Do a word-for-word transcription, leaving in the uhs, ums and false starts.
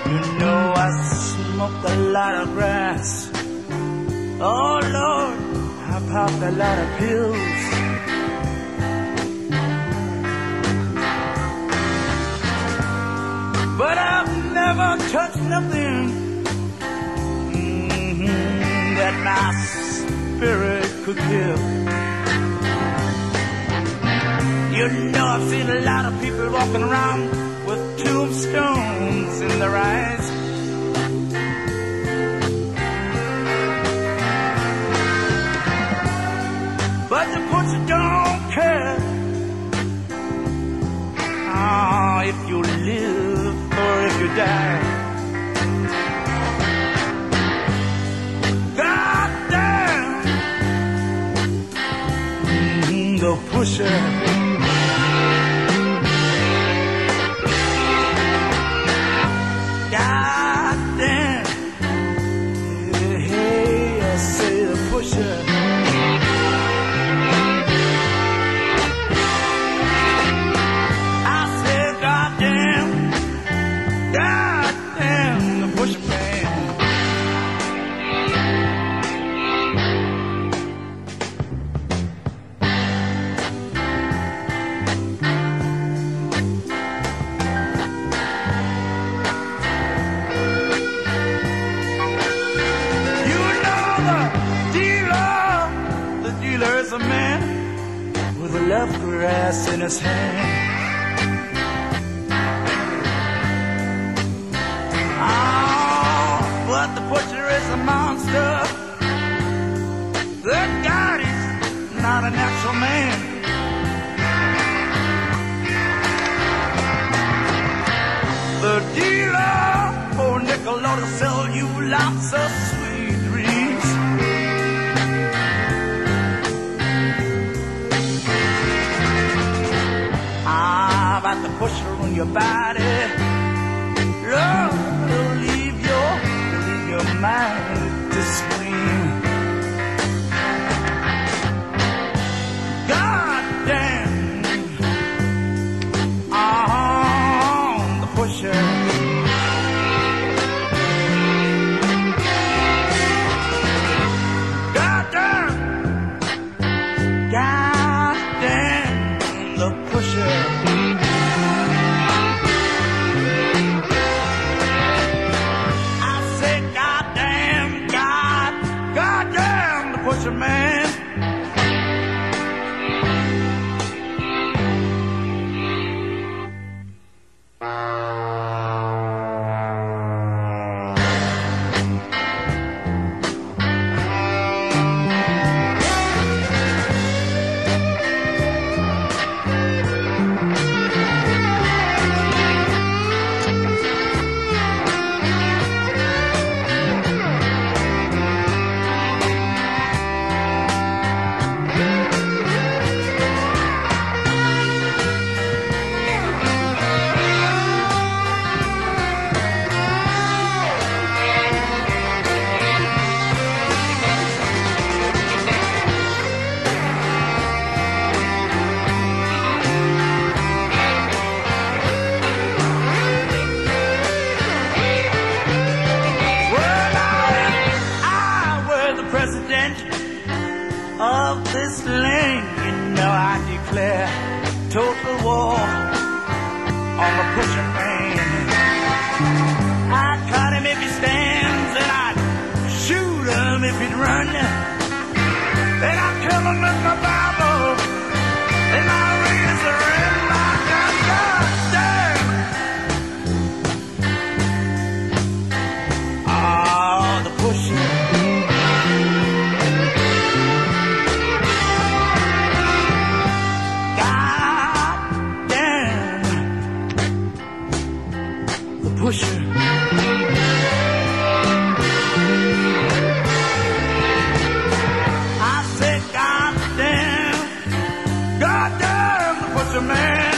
You know I smoke a lot of grass. Oh Lord, I popped a lot of pills. But I've never touched nothing mm-hmm, that my spirit could kill. You know I've seen a lot of people walking around with tombstones in their eyes. But the butcher don't care oh, if you live or if you die. God damn, mm, the pusher. God damn, hey, hey, I say the pusher. I said, God damn, God damn, the pusher man. A man with a love grass in his hand. Oh, but the butcher is a monster. That God is not an actual man. The dealer, oh nickel ought to sell you lots of sweet dreams. Ah, about the pusher on your body, Lord, it'll leave your, it'll leave your mind to scream. God damn, ah, the pusher. God damn, God damn, the pusher. I say, God damn, God, God damn, the pusher man. Of this land, you know I declare total war on the pusher man. I'd cut him if he stands, and I'd shoot him if he'd run. Then I'd kill him with my Bible, and my razor and my gun. God damn! Oh, the pusher. Pusher. I said, God damn, God damn, the pusher man.